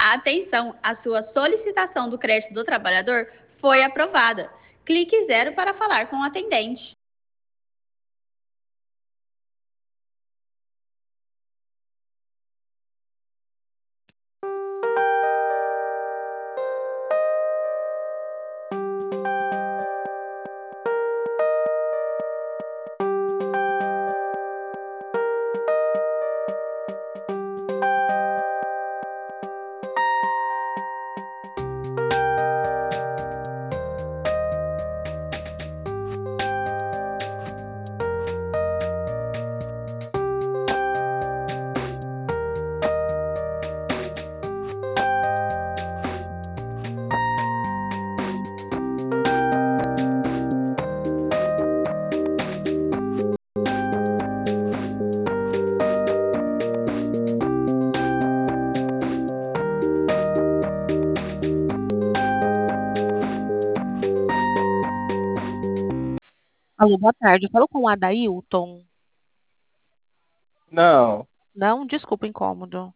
Atenção, a sua solicitação do crédito do trabalhador foi aprovada. Clique zero para falar com o atendente. Alô, boa tarde. Eu falo com o Adailton. Não, Não, desculpa o incômodo.